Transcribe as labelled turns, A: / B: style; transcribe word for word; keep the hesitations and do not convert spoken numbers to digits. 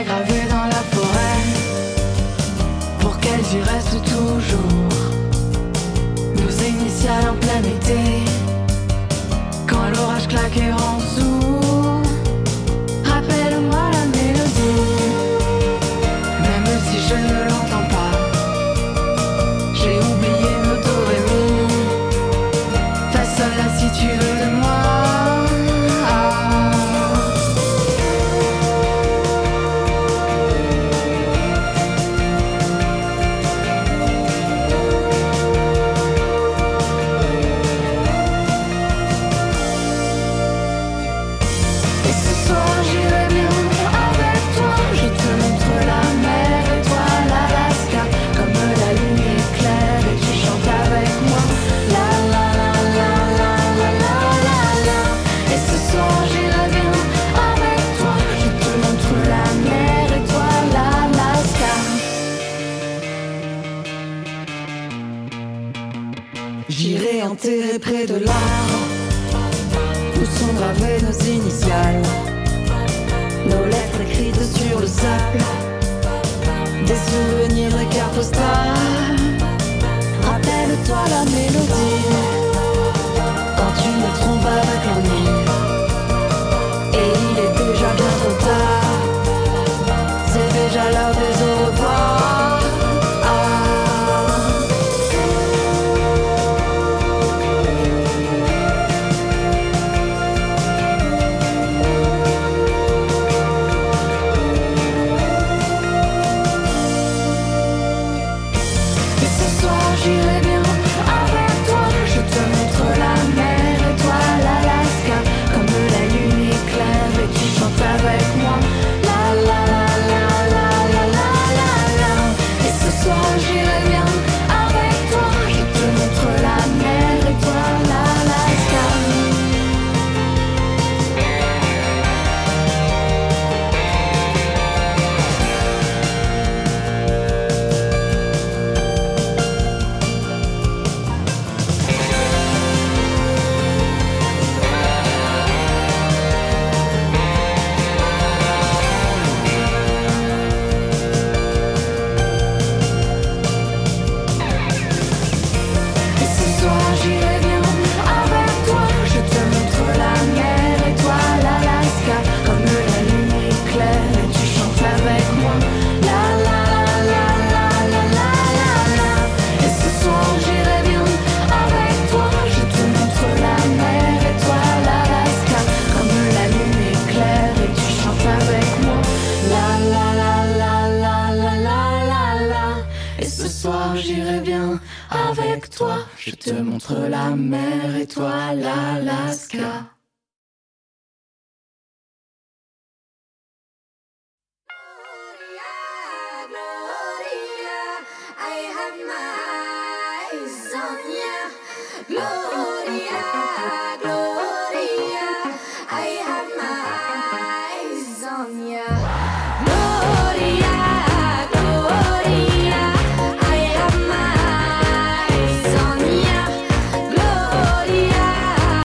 A: gravées dans la forêt, pour qu'elles y restent toujours. Nos initiales en plein été, quand l'orage claque et rend sourd. Rappelle-moi la mélodie, même si je ne l'entends pas. J'ai oublié nos do ré mi. Fa sol la si tu veux de moi. J'irai enterrer près de l'arbre où sont gravées nos initiales, nos lettres écrites sur le sable, des souvenirs, des cartes postales. Rappelle-toi la mélodie quand tu me trompes avec l'ennui. Et il est déjà bien trop tard, c'est déjà l'heure des au revoir. J'irai bien avec toi, je te montre la mer et toi l'Alaska. Comme la lune éclaire et tu chantes avec moi. La la la la la la la la la. Et ce soir j'irai bien avec toi, je te montre la mer et toi l'Alaska. J'irai bien avec toi, je te montre la mer et toi l'Alaska.
B: Gloria, Gloria, I have my